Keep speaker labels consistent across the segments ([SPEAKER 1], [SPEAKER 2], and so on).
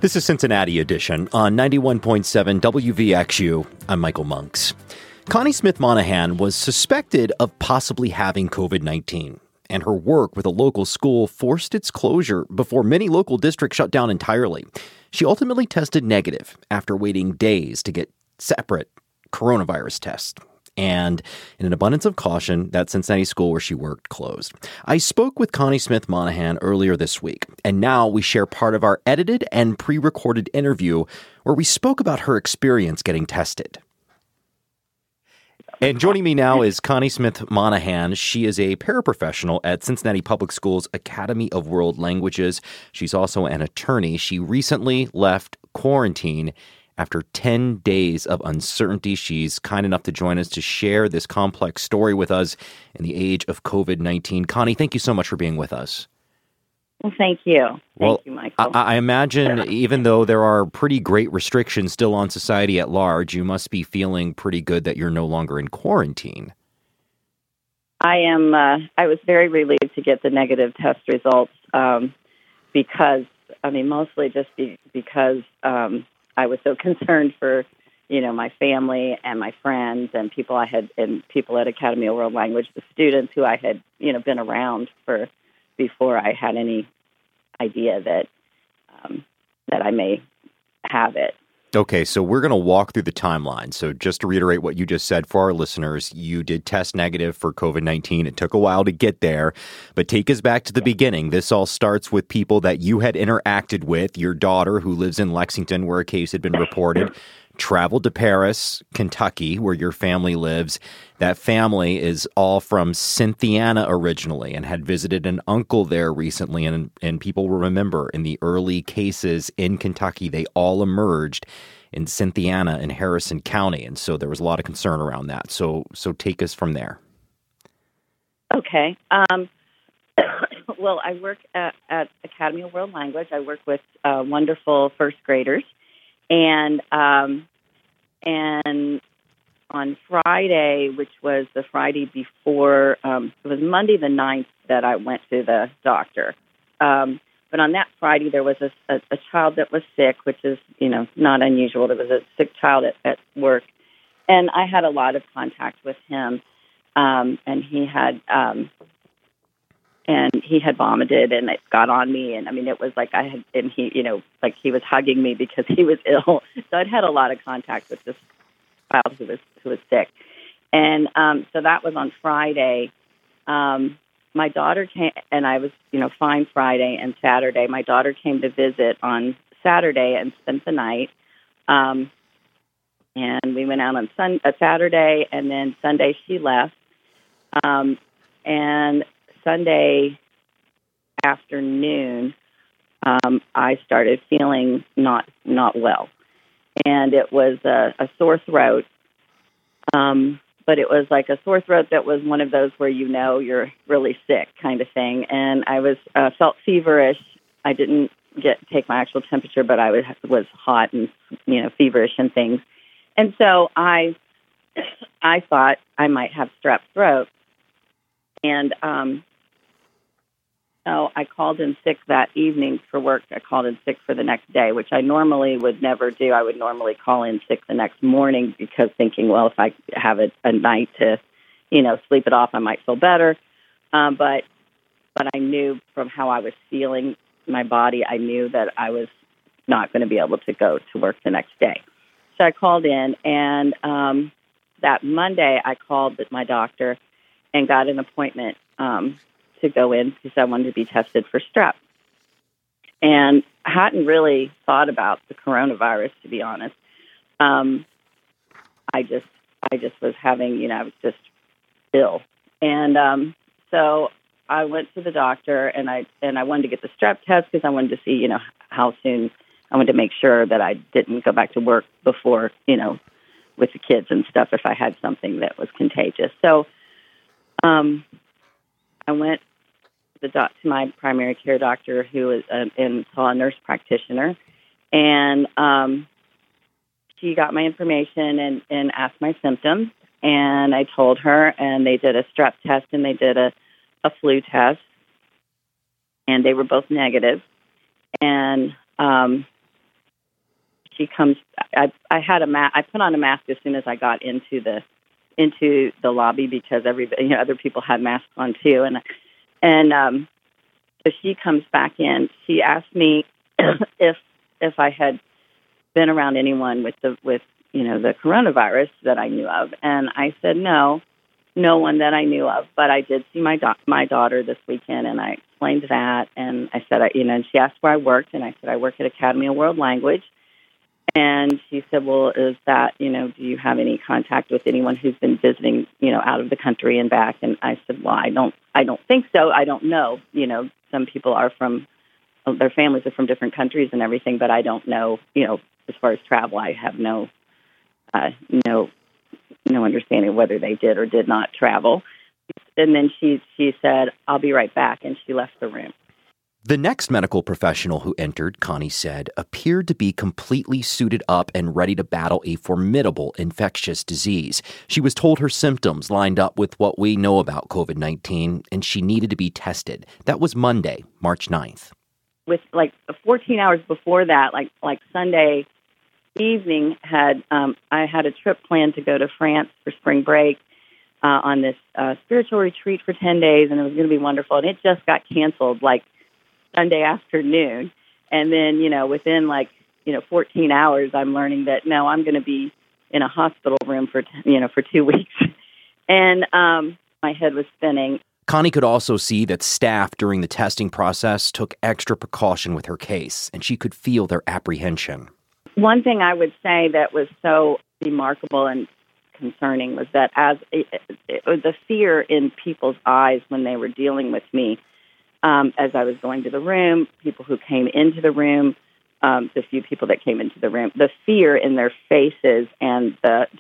[SPEAKER 1] This is Cincinnati Edition on 91.7 WVXU. I'm Michael Monks. Connie Smith Monahan was suspected of possibly having COVID-19, and her work with a local school forced its closure before many local districts shut down entirely. She ultimately tested negative after waiting days to get separate coronavirus tests. And in an abundance of caution, that Cincinnati school where she worked closed. I spoke with Connie Smith Monahan earlier this week, and now we share part of our edited and pre-recorded interview where we spoke about her experience getting tested. And joining me now is Connie Smith Monahan. She is a paraprofessional at Cincinnati Public Schools Academy of World Languages. She's also an attorney. She recently left quarantine after 10 days of uncertainty. She's kind enough to join us to share this complex story with us in the age of COVID-19. Connie, thank you so much for being with us.
[SPEAKER 2] Well, thank you. Thank you, Michael.
[SPEAKER 1] I imagine even though there are pretty great restrictions still on society at large, you must be feeling pretty good that you're no longer in quarantine.
[SPEAKER 2] I am. I was very relieved to get the negative test results because, mostly just because I was so concerned for, my family and my friends and people people at Academy of World Language, the students who I had, been around for before I had any idea that I may have it.
[SPEAKER 1] Okay, so we're going to walk through the timeline. So just to reiterate what you just said for our listeners, you did test negative for COVID-19. It took a while to get there, but take us back to the beginning. This all starts with people that you had interacted with. Your daughter, who lives in Lexington, where a case had been reported, traveled to Paris, Kentucky, where your family lives. That family is all from Cynthiana originally and had visited an uncle there recently. And people will remember in the early cases in Kentucky, they all emerged in Cynthiana and Harrison County. And so there was a lot of concern around that. So take us from there.
[SPEAKER 2] Okay. Well, I work at Academy of World Language. I work with wonderful first graders. And on Friday, which was the Friday before, it was Monday the 9th that I went to the doctor. But on that Friday, there was a child that was sick, which is, not unusual. There was a sick child at work. And I had a lot of contact with him. And he had vomited and it got on me. And it was like he was hugging me because he was ill. So I'd had a lot of contact with this child who was sick. And so that was on Friday. My daughter came, and I was, fine Friday and Saturday. My daughter came to visit on Saturday and spent the night. And we went out on Saturday, and then Sunday she left. And Sunday afternoon, I started feeling not well, and it was a sore throat. But it was like a sore throat that was one of those where you're really sick kind of thing. And I was felt feverish. I didn't take my actual temperature, but I was hot and feverish and things. And so I thought I might have strep throat. And so I called in sick that evening for work. I called in sick for the next day, which I normally would never do. I would normally call in sick the next morning because thinking, well, if I have a night to, sleep it off, I might feel better. But I knew from how I was feeling my body, I knew that I was not going to be able to go to work the next day. So I called in, and that Monday I called my doctor and got an appointment to go in because I wanted to be tested for strep. And I hadn't really thought about the coronavirus, to be honest. I just was having, I was just ill. And so I went to the doctor, and I wanted to get the strep test because I wanted to see, how soon. I wanted to make sure that I didn't go back to work before, with the kids and stuff if I had something that was contagious. So I went to my primary care doctor, who is saw a nurse practitioner, and she got my information and asked my symptoms, and I told her, and they did a strep test and they did a flu test, and they were both negative. And she comes. I had I put on a mask as soon as I got into the lobby because other people had masks on too, and so she comes back in. She asked me if I had been around anyone with the coronavirus that I knew of, and I said no one that I knew of, but I did see my daughter this weekend, and I explained that, and I said, and she asked where I worked, and I said I work at Academy of World Language, and she said, well, is that, do you have any contact with anyone who's been visiting, out of the country and back? And I said, well, I don't think so. I don't know. Some people are their families are from different countries and everything, but I don't know, as far as travel, I have no understanding of whether they did or did not travel. And then she said, I'll be right back. And she left the room.
[SPEAKER 1] The next medical professional who entered, Connie said, appeared to be completely suited up and ready to battle a formidable infectious disease. She was told her symptoms lined up with what we know about COVID-19, and she needed to be tested. That was Monday, March 9th.
[SPEAKER 2] With 14 hours before that, like Sunday evening, I had a trip planned to go to France for spring break on this spiritual retreat for 10 days, and it was going to be wonderful. And it just got canceled Sunday afternoon. And then, within 14 hours, I'm learning that, no, I'm going to be in a hospital room for 2 weeks. And my head was spinning.
[SPEAKER 1] Connie could also see that staff during the testing process took extra precaution with her case, and she could feel their apprehension.
[SPEAKER 2] One thing I would say that was so remarkable and concerning was that the fear in people's eyes when they were dealing with me, as I was going to the room, people who came into the room, the few people that came into the room, the fear in their faces and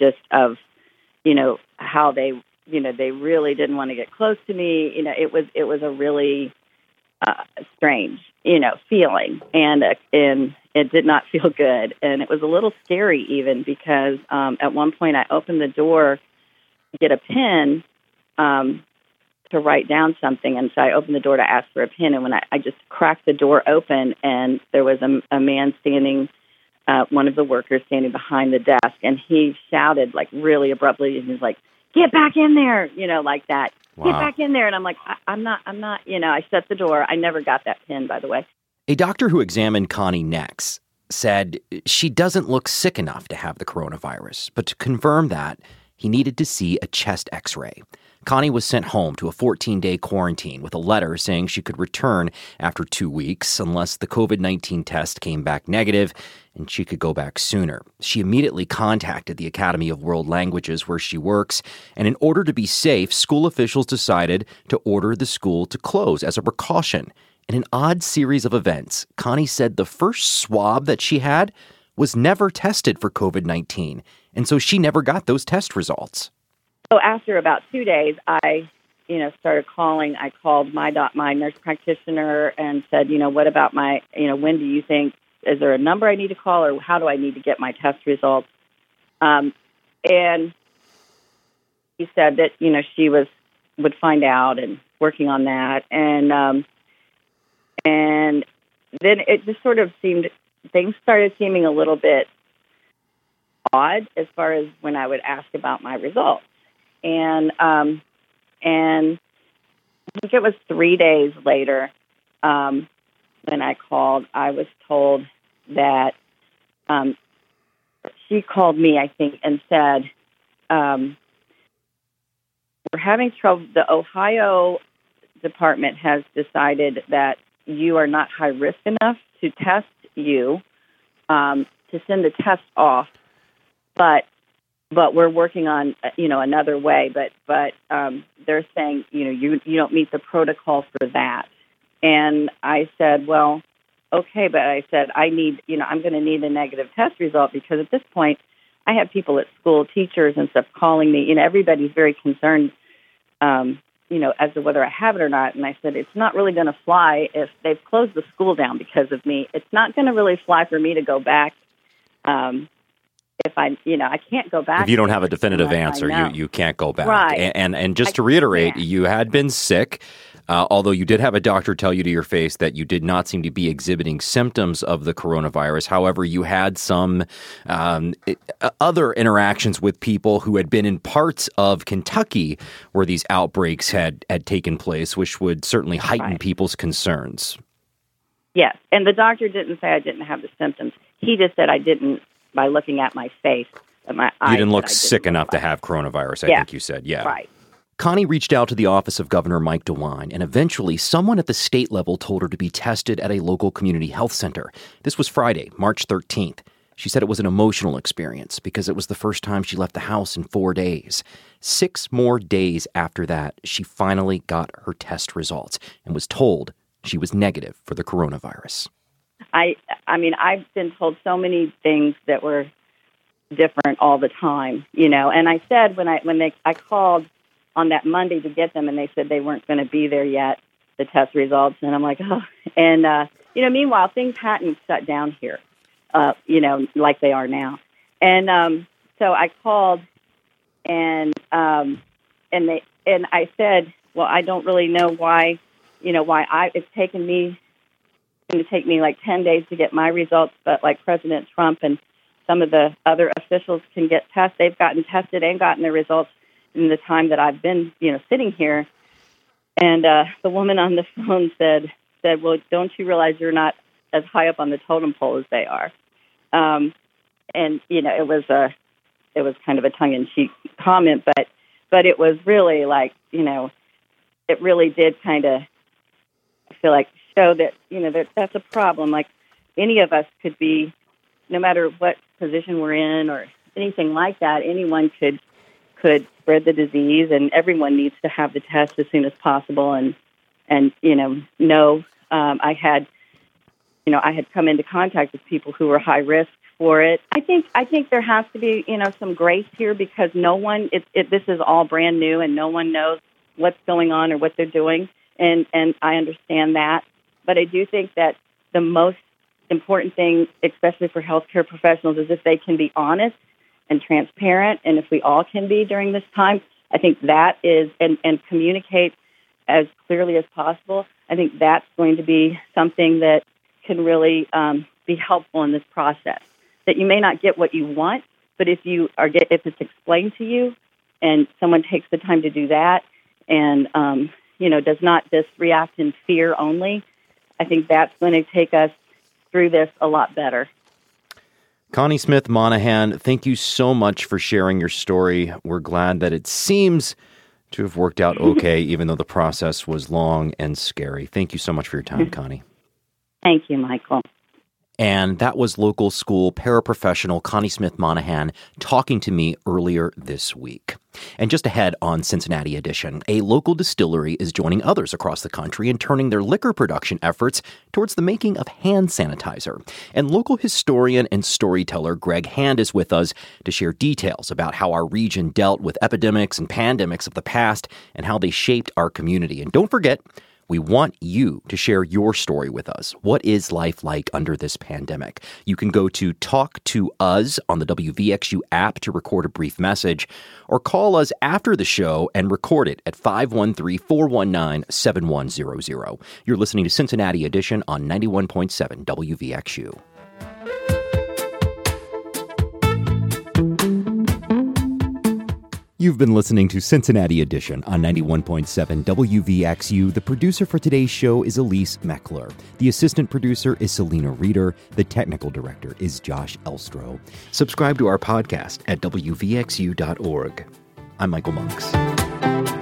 [SPEAKER 2] how they really didn't want to get close to me. It was a really strange, feeling, and it did not feel good, and it was a little scary even because at one point I opened the door to get a pen to write down something, and so I opened the door to ask for a pen, and when I just cracked the door open, and there was a man standing, one of the workers standing behind the desk, and he shouted really abruptly, and he's like, "Get back in there," like that. Wow. Get back in there. And I'm like, I'm not, I shut the door. I never got that pen, by the way.
[SPEAKER 1] A doctor who examined Connie next said she doesn't look sick enough to have the coronavirus, but to confirm that, he needed to see a chest x-ray. Connie was sent home to a 14-day quarantine with a letter saying she could return after 2 weeks unless the COVID-19 test came back negative, and she could go back sooner. She immediately contacted the Academy of World Languages where she works, and in order to be safe, school officials decided to order the school to close as a precaution. In an odd series of events, Connie said the first swab that she had was never tested for COVID-19, and so she never got those test results.
[SPEAKER 2] So after about 2 days, I, started calling. I called my nurse practitioner and said, what about my, when do you think, is there a number I need to call, or how do I need to get my test results? And he said that, she would find out and working on that. And then it just sort of things started seeming a little bit odd as far as when I would ask about my results. And I think it was 3 days later when I called, I was told that she called me, I think, and said, we're having trouble. The Ohio department has decided that you are not high risk enough to test you, to send the test off, but we're working on, another way, but they're saying, you don't meet the protocol for that. And I said, well, okay, but I said, I'm going to need a negative test result because at this point I have people at school, teachers and stuff calling me, everybody's very concerned, as to whether I have it or not. And I said, it's not really going to fly if they've closed the school down because of me. It's not going to really fly for me to go back. If I can't go back.
[SPEAKER 1] If you don't have a definitive answer, you can't go back.
[SPEAKER 2] Right.
[SPEAKER 1] And just to reiterate, you had been sick. Although you did have a doctor tell you to your face that you did not seem to be exhibiting symptoms of the coronavirus. However, you had some other interactions with people who had been in parts of Kentucky where these outbreaks had taken place, which would certainly heighten people's concerns.
[SPEAKER 2] Yes, and the doctor didn't say I didn't have the symptoms. He just said I didn't by looking at my face. My eyes,
[SPEAKER 1] you didn't look sick enough to have coronavirus, I think you said. Yeah.
[SPEAKER 2] Right.
[SPEAKER 1] Connie reached out to the office of Governor Mike DeWine, and eventually someone at the state level told her to be tested at a local community health center. This was Friday, March 13th. She said it was an emotional experience because it was the first time she left the house in 4 days. 6 more days after that, she finally got her test results and was told she was negative for the coronavirus.
[SPEAKER 2] I mean, I've been told so many things that were different all the time, and I said when I called on that Monday to get them, and they said they weren't going to be there yet, the test results, and I'm like, oh, and meanwhile things hadn't shut down here, like they are now, and so I called, and I said, well, I don't really know why, it's going to take me like 10 days to get my results, but like President Trump and some of the other officials can get tested. They've gotten tested and gotten their results in the time that I've been, sitting here. And the woman on the phone said, well, don't you realize you're not as high up on the totem pole as they are? And, it was kind of a tongue-in-cheek comment, but it was really like, it really did kind of, I feel like, show that, that's a problem. Like any of us could be, no matter what position we're in or anything like that, anyone could spread the disease, and everyone needs to have the test as soon as possible. And I had come into contact with people who were high risk for it. I think there has to be, some grace here because no one, this is all brand new and no one knows what's going on or what they're doing. And I understand that. But I do think that the most important thing, especially for healthcare professionals, is if they can be honest and transparent, and if we all can be during this time, I think that is, and communicate as clearly as possible, I think that's going to be something that can really be helpful in this process. That you may not get what you want, but if it's explained to you, and someone takes the time to do that, and does not just react in fear only, I think that's going to take us through this a lot better.
[SPEAKER 1] Connie Smith Monahan, thank you so much for sharing your story. We're glad that it seems to have worked out okay, even though the process was long and scary. Thank you so much for your time, Connie.
[SPEAKER 2] Thank you, Michael.
[SPEAKER 1] And that was local school paraprofessional Connie Smith Monahan talking to me earlier this week. And just ahead on Cincinnati Edition, a local distillery is joining others across the country in turning their liquor production efforts towards the making of hand sanitizer. And local historian and storyteller Greg Hand is with us to share details about how our region dealt with epidemics and pandemics of the past and how they shaped our community. And don't forget, we want you to share your story with us. What is life like under this pandemic? You can go to Talk to Us on the WVXU app to record a brief message, or call us after the show and record it at 513-419-7100. You're listening to Cincinnati Edition on 91.7 WVXU. You've been listening to Cincinnati Edition on 91.7 WVXU. The producer for today's show is Elise Meckler. The assistant producer is Selena Reeder. The technical director is Josh Elstro. Subscribe to our podcast at WVXU.org. I'm Michael Monks.